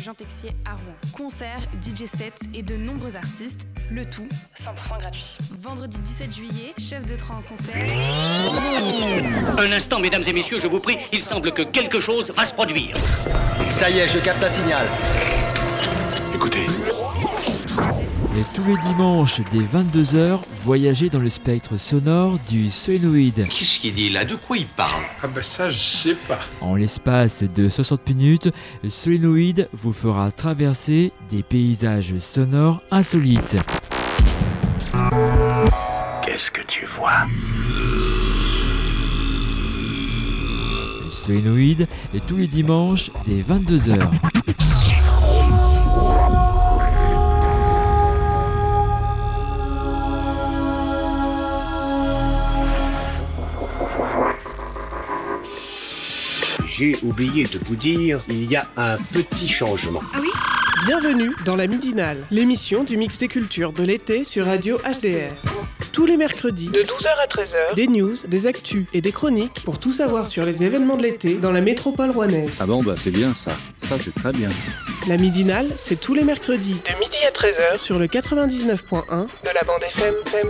Jean Texier à Rouen. Concerts, DJ sets et de nombreux artistes, le tout 100% gratuit. Vendredi 17 juillet, chef de train en concert. Un instant, mesdames et messieurs, je vous prie, il semble que quelque chose va se produire. Ça y est, je capte un signal. Écoutez. Et tous les dimanches, dès 22h, voyagez dans le spectre sonore du Solénoïde. Qu'est-ce qu'il dit là? De quoi il parle? Ah bah ça, je sais pas. En l'espace de 60 minutes, Solénoïde vous fera traverser des paysages sonores insolites. Qu'est-ce que tu vois? Solénoïde, et tous les dimanches, dès 22h. J'ai oublié de vous dire, il y a un petit changement. Ah oui? Bienvenue dans la Midinale, l'émission du mix des cultures de l'été sur Radio HDR. Tous les mercredis, de 12h à 13h, des news, des actus et des chroniques pour tout savoir sur les événements de l'été dans la métropole rouennaise. Ah bon, bah c'est bien ça. Ça, c'est très bien. La Midinale, c'est tous les mercredis, de midi à 13h, sur le 99.1 de la bande FM.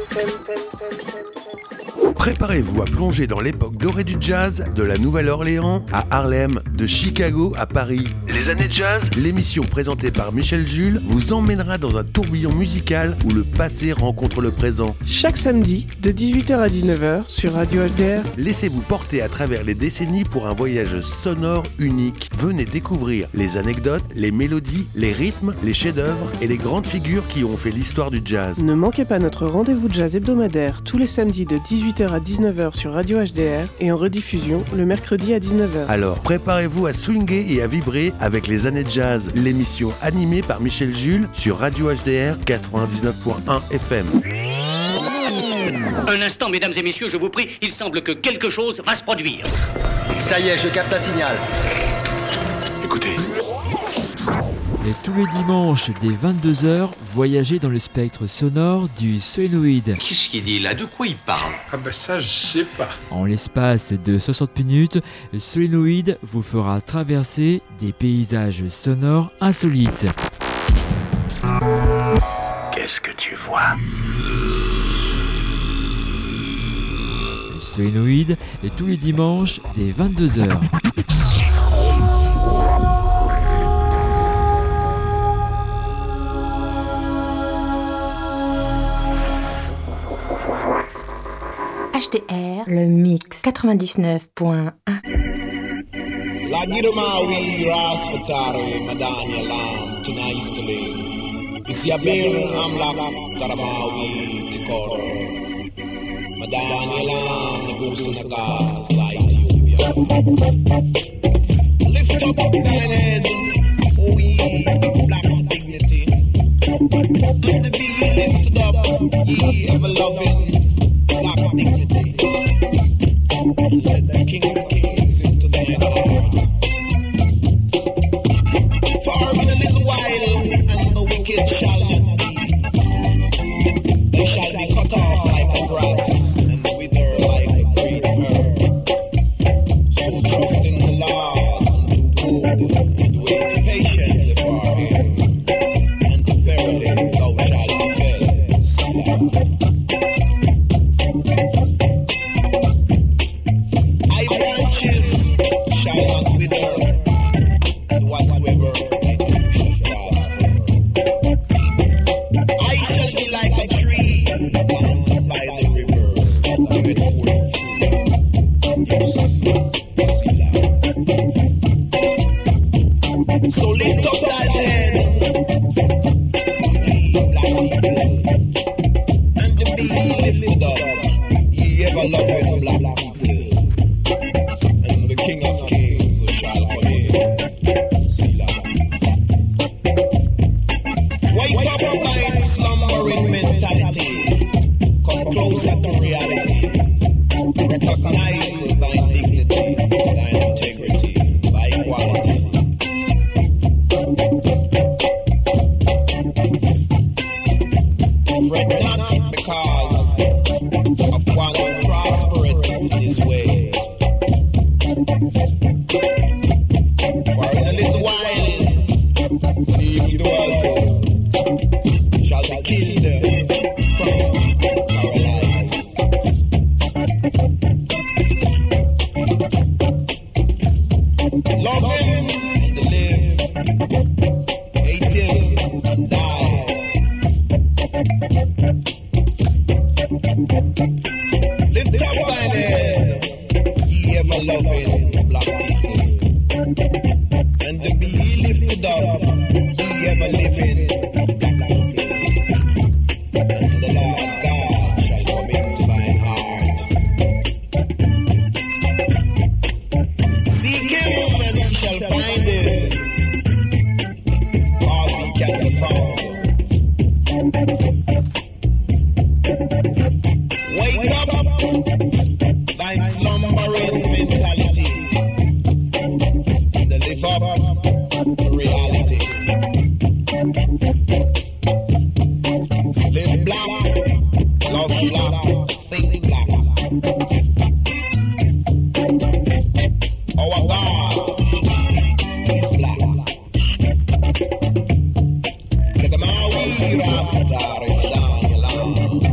Préparez-vous à plonger dans l'époque dorée du jazz, de la Nouvelle-Orléans à Harlem, de Chicago à Paris. Les années jazz, l'émission présentée par Michel Jules vous emmènera dans un tourbillon musical où le passé rencontre le présent. Chaque samedi, de 18h à 19h, sur Radio HDR. Laissez-vous porter à travers les décennies pour un voyage sonore unique. Venez découvrir les anecdotes, les mélodies, les rythmes, les chefs-d'œuvre et les grandes figures qui ont fait l'histoire du jazz. Ne manquez pas notre rendez-vous jazz hebdomadaire tous les samedis de 18h à 19h sur Radio HDR et en rediffusion le mercredi à 19h. Alors préparez-vous à swinguer et à vibrer avec les années jazz, l'émission animée par Michel Jules sur Radio HDR 99.1 FM. Un instant, mesdames et messieurs, je vous prie, il semble que quelque chose va se produire. Ça y est, je capte un signal. Écoutez. Et tous les dimanches, dès 22h, voyagez dans le spectre sonore du Solénoïde. Qu'est-ce qu'il dit là? De quoi il parle? Ah bah ça, je sais pas. En l'espace de 60 minutes, Solénoïde vous fera traverser des paysages sonores insolites. Qu'est-ce que tu vois? Solénoïde, et tous les dimanches, dès 22h. HDR, le mix 99.1. La Giromawi Rasfatari Madania Lam Tunaistali Isiabir Amlak Garamawi Tikor Madania Lam Nagusunaga Society Lift up thine head, O ye black dignity, and be lifted up, ye ever-loving black dignity. Let the King of Kings into thy heart. For in a little while, and the wicked shall not be. They shall be cut off like the grass, and wither like the green herb. So trust in the Lord, and do good, and wait patiently for him. And verily thou shalt be fed. Selah. Shall not wither, and whatsoever I do shall prosper. I shall be like a tree planted by the rivers, that giveth forth fruit. So lift up thy head, ye black people, and be lifted up, ye ever-loving black people. And the King of Kings shall come in. Selah. Wake up thy slumbering mentality. Come closer to reality. Recognize thy dignity, thy integrity, thy equality. Lift up thine head, ye ever-loving black people, and be ye lifted up, ye ever-living black people, and the Lord God shall come into thine heart. Seek him and ye shall find him, for he can be found. Wake up, thine slumbering mentality, and live up to reality. Live black, love black, think black. Our God is black. Look at my wee Rastafari, Madonna Lam.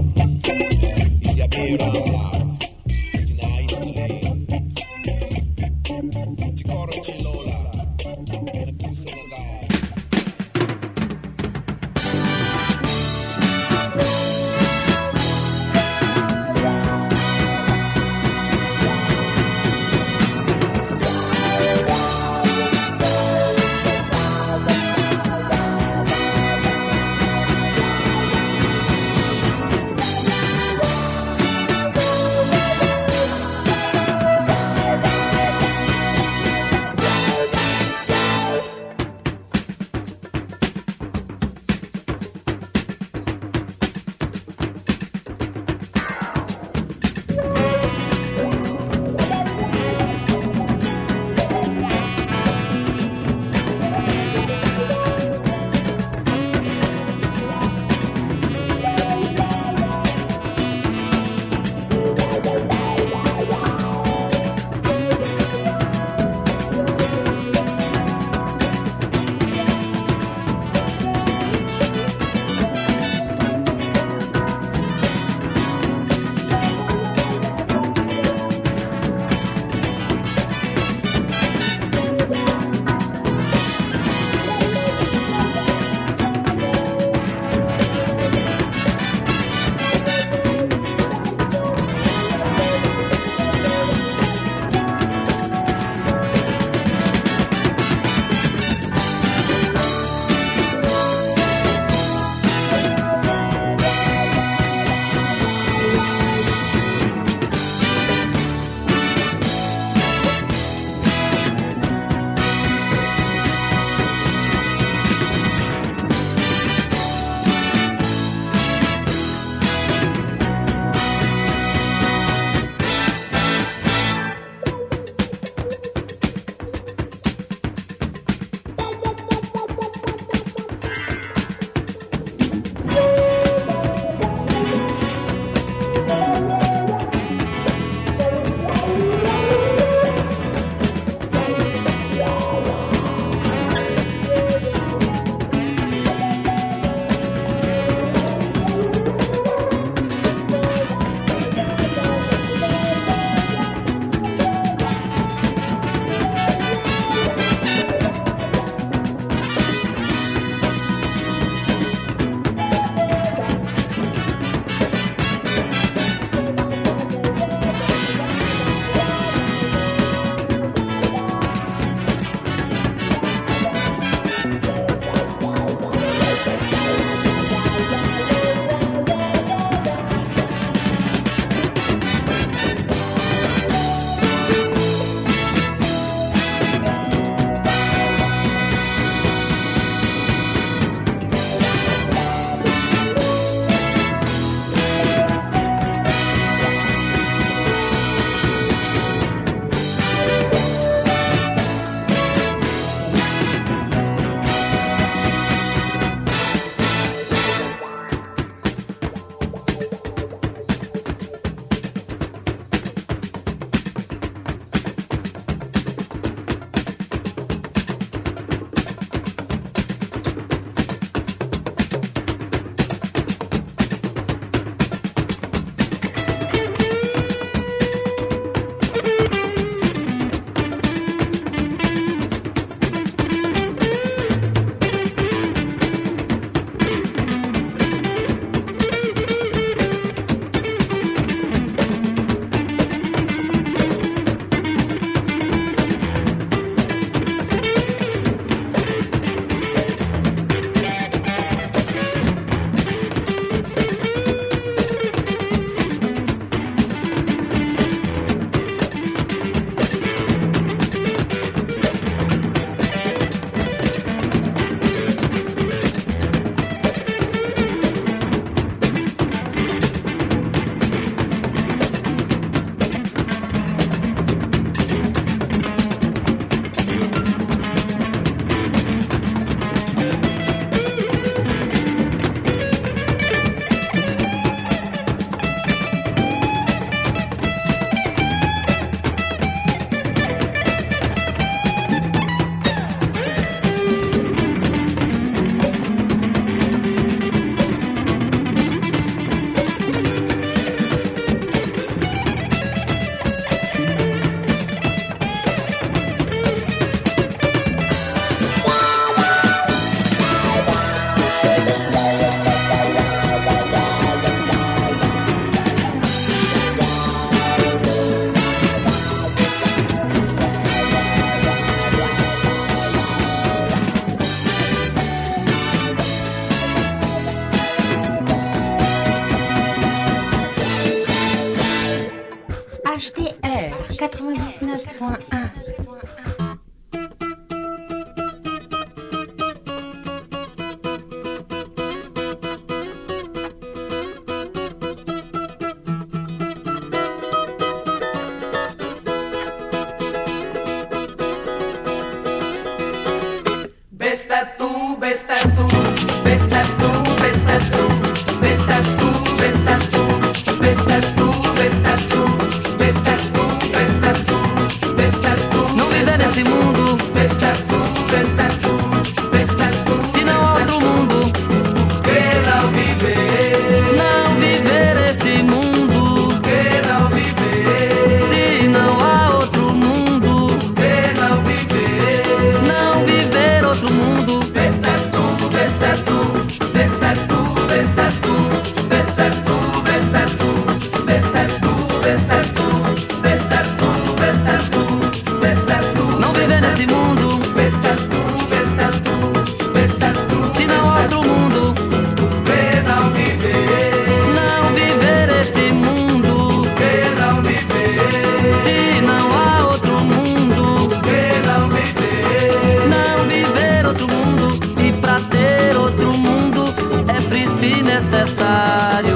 Besta tu, besta tu, besta tu, besta tu, besta tu, besta tu, besta tu, besta tu, besta tu, besta tu, besta tu. Não viver nesse mundo, besta tu, besta tu, besta tu. Se não há outro mundo, que não viver, não viver esse mundo, que não viver. Se não há outro mundo, que não viver, não viver outro mundo. Besta tu, besta tu, besta tu, besta tu, besta tu, besta tu, besta tu, besta tu, besta tu, besta tu, besta tu. Não viver nesse mundo, besta tu, besta tu, besta tu. Se não há outro mundo, que não viver, não viver esse mundo, que não viver. Se não há outro mundo, que não viver, não viver outro mundo. E pra ter outro mundo é preciso necessário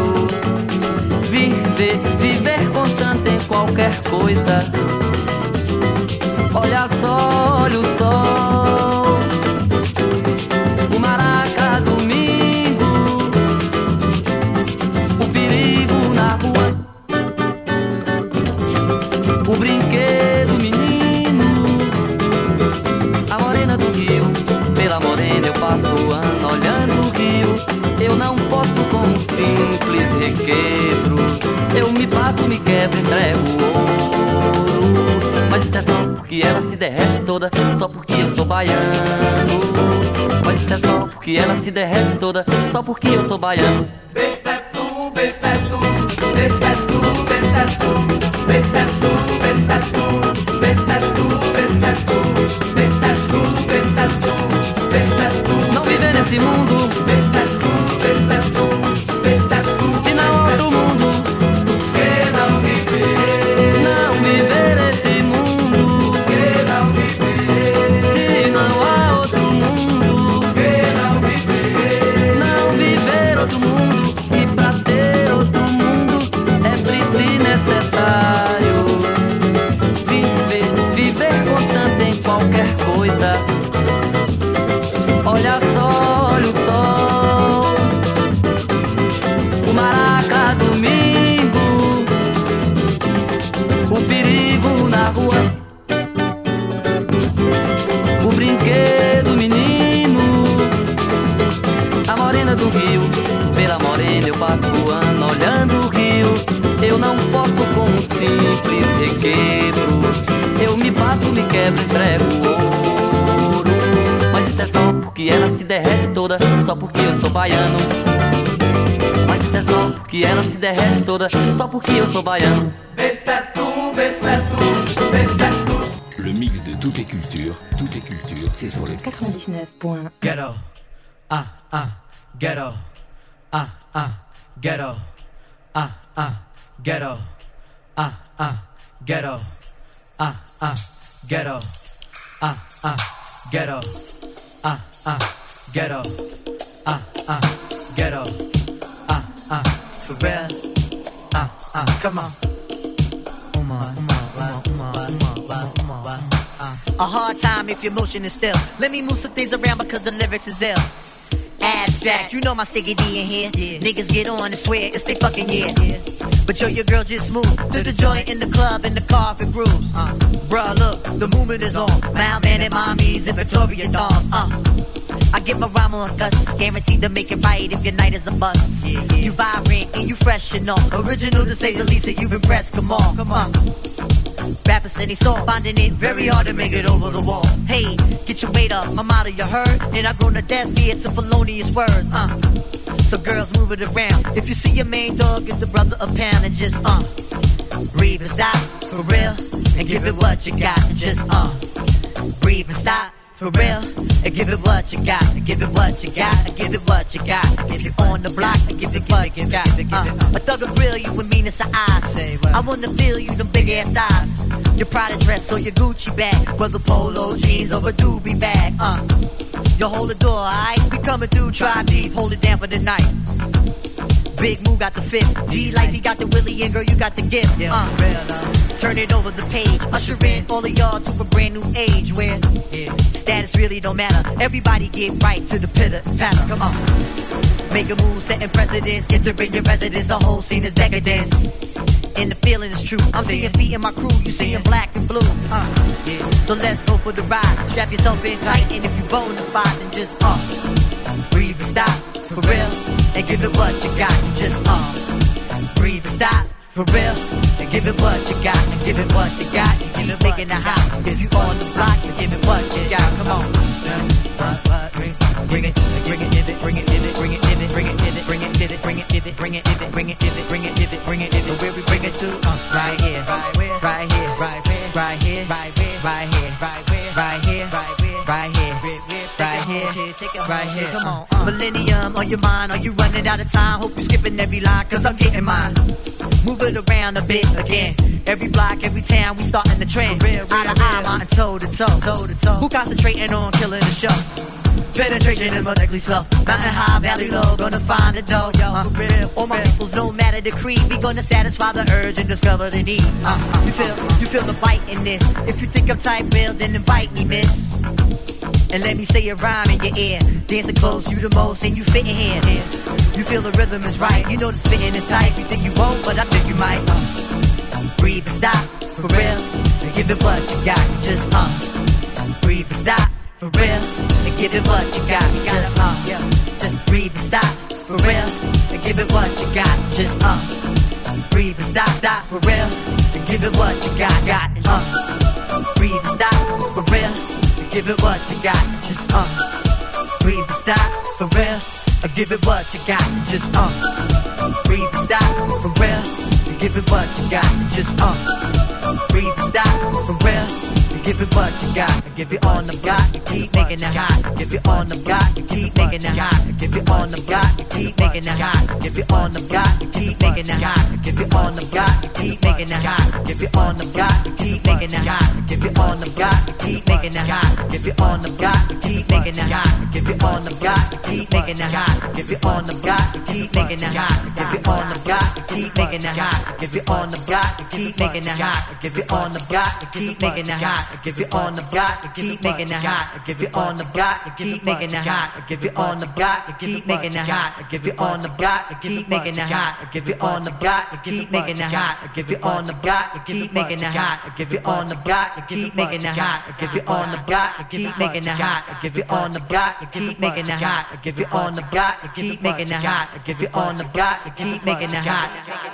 viver constante em qualquer coisa. Olha só, olha o sol, o maraca domingo, o perigo na rua, o brinquedo menino, a morena do rio. Pela morena eu passo o ano olhando o rio. Eu não posso com um simples requebro. Eu me passo, me quebro, entrego o ouro. Mas isso é só porque ela se derrete toda, só porque eu sou baiano. Mas isso é só porque ela se derrete toda, só porque eu sou baiano. besta tu, besta tu, besta tu, besta tu, besta tu, besta tu, besta tu, besta tu, besta tu, besta tu, besta tu. Não viver nesse mundo, besta tu, besta tu, besta tu. Se não há outro mundo, que não viver, não viver esse mundo, que não viver. se não há outro mundo, que não viver, não viver outro mundo. E pra ter outro mundo é preciso necessário viver constante em qualquer coisa. Olha só, olha o sol, o maraca domingo, o perigo na rua, o brinquedo menino, a morena do rio. Pela morena eu passo o ano olhando o rio. Eu não posso com um simples requebro. Eu me passo, me quebro, entrego o ouro. Mas isso é só porque ela se derrete toda, só porque eu sou baiano. Mas isso é só porque ela se derrete toda, só porque eu sou baiano. besta tu, besta tu, besta tu. Le mix de toutes les cultures, c'est sur le 99. Ghetto, ghetto, ghetto, ghetto, ghetto, ghetto, ghetto, ghetto, ghetto, for real, come on. A hard time if your motion is still. Let me move some things around because the lyrics is ill. Abstract, you know my sticky D in here. Niggas get on and swear it's they fucking year. But yo, your girl just moved to the joint in the club in the car if it grooves. Bruh, look, the movement is on. Malman mommies and Victoria dolls. I get my rhyme on Gus, guaranteed to make it right if your night is a bust. You vibrant and you fresh and all. Original to say the least, and you've impressed. Come on. Rappers steady soul, finding it very hard to make it over the wall. Hey, get your weight up, my motto you heard. And I grown to death ear to felonious words. So girls move it around. If you see your main dog, give the brother a pound and just breathe and stop for real, and give it what you got. And just breathe and stop for real, and give it what you got. And give it what you got. And give it what you got. If you're on the block, and give it what you got. A thug will grill you with meanness of eyes. I wanna feel you, them big ass thighs. Your Prada dress or your Gucci bag, whether polo jeans or a doobie bag. You hold the door, alright? We coming through, try deep, hold it down for the night. Big Moo got the fifth. D-Life, he got the Willie, and girl, you got the gift. Turn it over the page. Usher in all of y'all to a brand new age where status really don't matter. Everybody get right to the pitter patter. Come on. Make a move, setting precedence. Entering your residence, the whole scene is decadence. And the feeling is true. I'm seeing feet in my crew, you seeing black and blue. So let's go for the ride. Strap yourself in tight, and if you bona fide, then just breathe and stop, for real, and give it what you got. Just breathe and stop, for real, and give it what you got. And give it what you got. You keep making it hot. If you on the block, and give it what you got. Come on. Bring it, bring it, give it, bring it, give it, bring it, give it, bring it, give it, bring it, give it, bring it, give it, bring it, give it, bring it, give it, bring it, give it, bring it, give it. Where we bring it to? Right here, right here, right here, right here, right here, right here, right here, right here, right here. Come on, Millennium on your mind. Are you running out of time? Hope you're skipping every line, cause I'm getting mine. Move it around a bit again. Every block, every town, we starting the trend. Eye to eye, mountain toe to toe. Who concentrating on killing the show? Penetration is medically slow. Mountain high, valley low, gonna find the dough, yo. All my peoples, no matter the creed, we gonna satisfy the urge and discover the need. You feel the bite in this. If you think I'm type real, then invite me, miss. And let me say a rhyme in your ear. Dancing close, you the most, and you fitting here. You feel the rhythm is right. You know the spitting is tight. You think you won't, but I think you might. Breathe and stop, for real, and give it what you got. Just breathe and stop, for real, and give it what you got. Just breathe and stop, for real, and give it what you got. Just breathe and stop, for real, and give it what you got. Breathe and stop, for real, and give it what you got. Just breathe and stop, for real, and give it what you got. Just breathe and stop, for real, and give it what you got. Just breathe and stop, for real. Give it what you got, give it on the block, keep making it hot. Give it on the block, keep making it hot. Give it on the block, keep making it hot. Give it on the block, keep making it hot. Give it on the block, keep making it hot. Give it on the block, keep making it hot. Give it on the block, keep making it hot. Give it on the block, keep making it hot. Give it on the block, keep making it hot. Give it on the block, keep making it hot. Give it on the block, keep making it hot. Give it on the block, keep making it hot. Give it on the block, keep making it hot. Give it on the block and keep making it hot. Give it on the block and keep making it hot. Give it on the block and keep making it hot. Give it on the block and keep making it hot. Give it on the block and keep making it hot. Give it on the block and keep making it hot. Give it on the block and keep making it hot. Give it on the block and keep making it hot. Give it on the block and keep making it hot. Give it on the block and keep making it hot. Give it on the block and keep making it hot.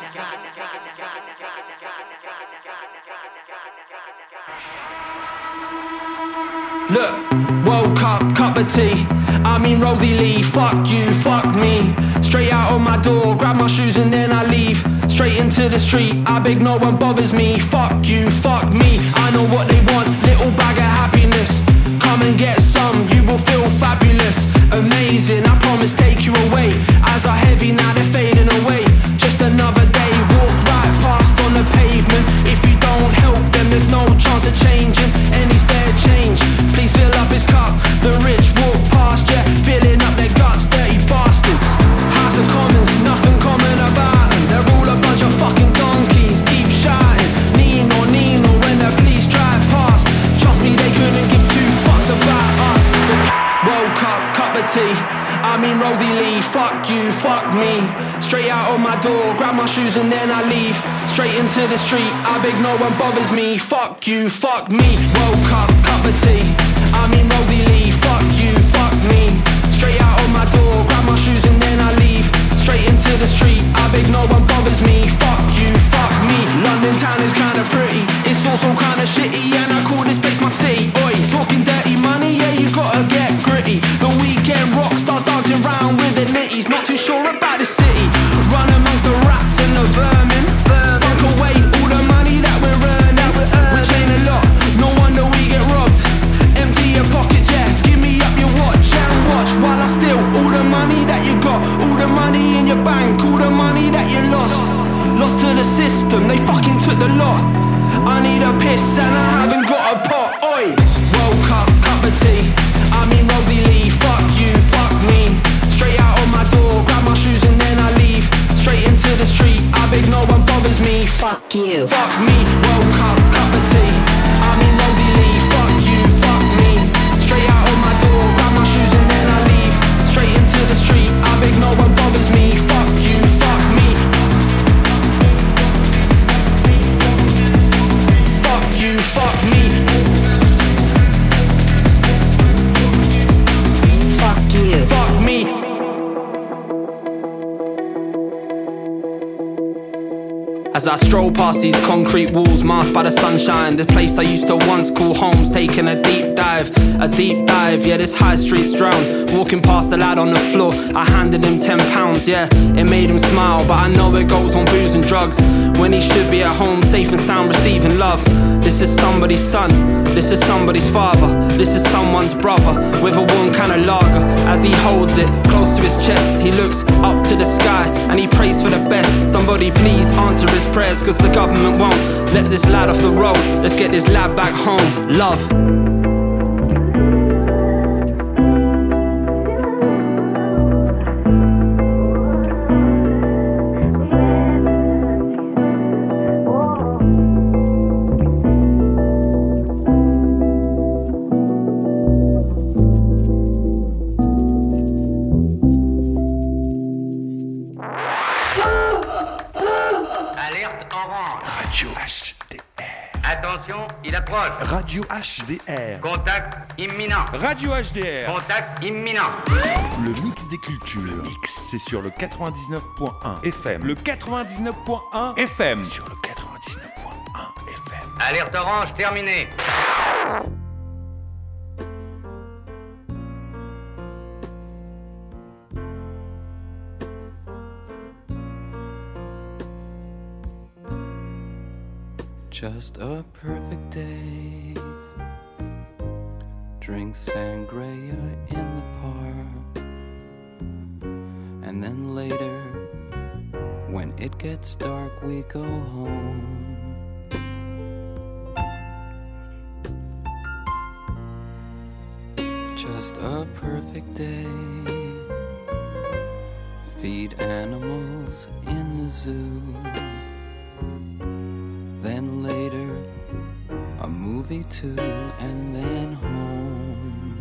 Look, woke up, cup of tea. I mean Rosie Lee, fuck you, fuck me. Straight out on my door, grab my shoes and then I leave. Straight into the street, I beg no one bothers me. Fuck you, fuck me, I know what they want. Little bag of happiness, come and get some, you will feel fabulous. Amazing, I promise take you away. Eyes are heavy, now they're fading away. Just another day, walk right past on the pavement. If you don't help them, there's no chance of changing any spare change. Please fill up his cup, the rich walk past, yeah, filling up their guts, dirty bastards. House of Commons, nothing common about them. They're all a bunch of fucking donkeys, keep shouting Nino, Nino when the police drive past. Trust me, they couldn't give two fucks about us. Woke up, cup of tea, I mean Rosie Lee, fuck you, fuck me. Straight out on my door, grab my shoes and then I leave. Straight into the street, I beg no one bothers me. Fuck you, fuck me. Woke up, cup of tea, I mean Rosie Lee, fuck you, fuck me. Straight out on my door, grab my shoes and then I leave. Straight into the street, I beg no one bothers me. Fuck you, fuck me. London town is kinda pretty, it's also kinda shitty, and I call this place my city. Oi, talking dirty money, yeah, you gotta get gritty. The weekend rock stars dancing round with the nitties, not too sure about the city. Run amongst the rats and the vermin, spunk away all the money that we're earning. Which ain't a lot, no wonder we get robbed. Empty your pockets, yeah, give me up your watch and watch while I steal all the money that you got. All the money in your bank, all the money that you lost. Lost to the system, they fucking took the lot. I need a piss and I haven't got a pot. Oi, woke up, cup of tea, I mean Rosie Lee, fuck you, fuck me. Straight out on my door, grab my shoes and then I leave. Fuck you. Fuck me, woke up, cup of tea. I mean Rosie Lee, fuck you, fuck me. Straight out of my door, grab my shoes and then I leave. Straight into the street, I beg no one bothers me. Fuck you, fuck me. Fuck you, fuck me. Fuck you. Fuck me. As I stroll past these concrete walls masked by the sunshine, the place I used to once call home's taking a deep dive, yeah, this high street's drowned. Walking past the lad on the floor, I handed him £10, yeah, it made him smile, but I know it goes on booze and drugs, when he should be at home, safe and sound, receiving love. This is somebody's son, this is somebody's father, this is someone's brother, with a warm can of lager. As he holds it close to his chest, he looks up to the sky, and he prays for the best. Somebody please answer his prayers, cause the government won't let this lad off the road. Let's get this lad back home. Love. Attention, il approche. Radio HDR. Contact imminent. Radio HDR. Contact imminent. Le mix des cultures. Le mix, c'est sur le 99.1 FM. Le 99.1 FM. Sur le 99.1 FM. Alerte orange terminée. Just a perfect day. Drink sangria in the park. And then later, when it gets dark, we go home. Just a perfect day. Feed animals in the zoo. Then later, a movie too, and then home.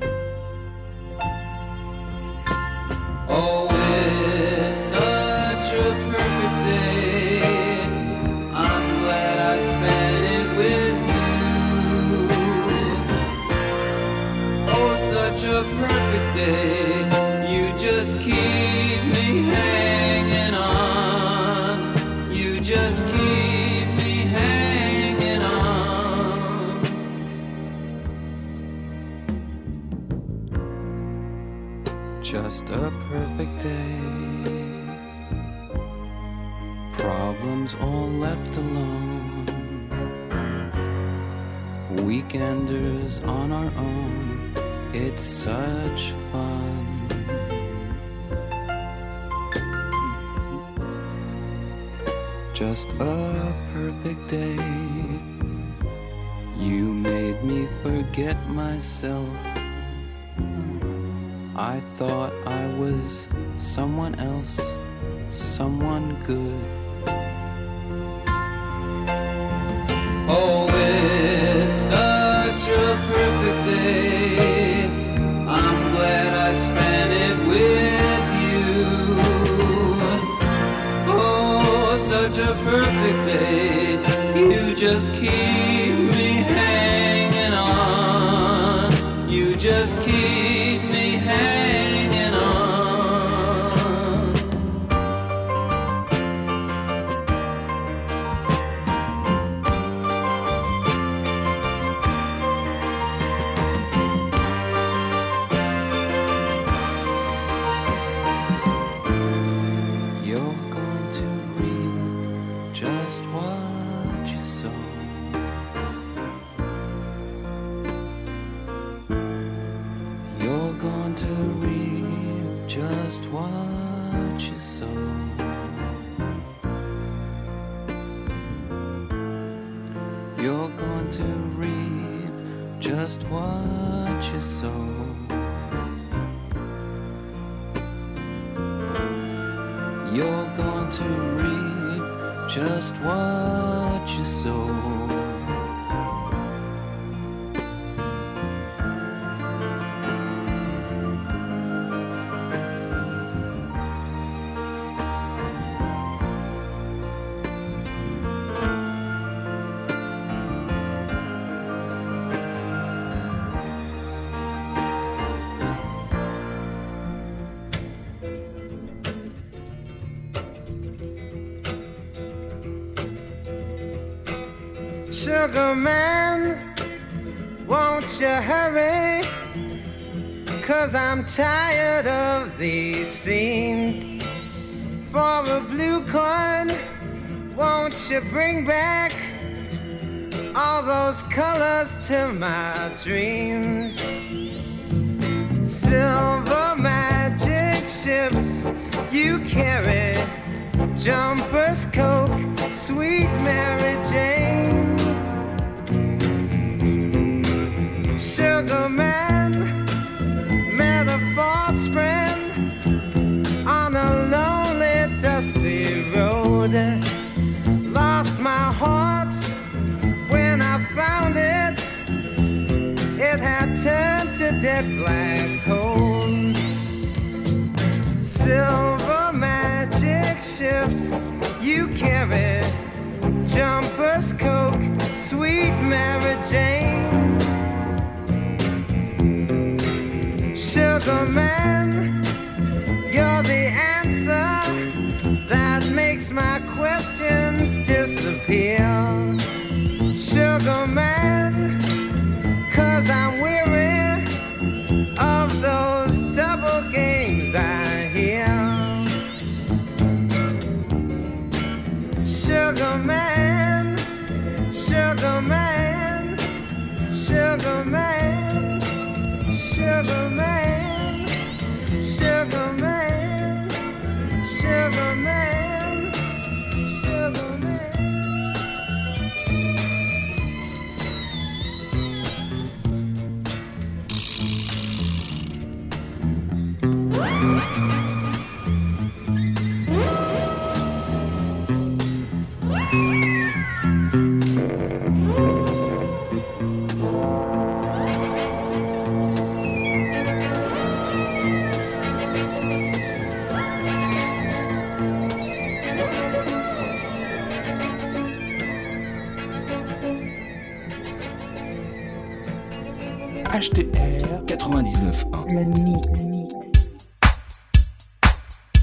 Oh, it's such a perfect day. I'm glad I spent it with you. Oh, such a perfect day. You just keep me hanging on. You just keep just a perfect day. Problems all left alone. Weekenders on our own. It's such fun. Just a perfect day. You made me forget myself. I thought I was someone else, someone good. Oh, it's such a perfect day. I'm glad I spent it with you. Oh, such a perfect day. You just keep me hanging on. You just keep me hanging on. You're going to read just what you sow. You're going to reap just what you sow. You're going to reap just what you sow. You're going to reap just what you sow. Sugar man, won't you hurry? 'Cause I'm tired of these scenes. For a blue coin, won't you bring back all those colors to my dreams? Silver magic ships you carry, jumpers, Coke, sweet Mary Jane. Sugar man met a false friend on a lonely, dusty road. Lost my heart when I found it. It had turned to dead black coal. Silver magic ships you carry, jumpers, Coke, sweet Mary Jane. Sugar man, you're the answer that makes my questions disappear. Sugar man, 'cause I'm weary of those double games I hear. Sugar man, sugar man, sugar man, sugar man, sugar man, sugar man, sugar man. HDR 99.1. Le mix.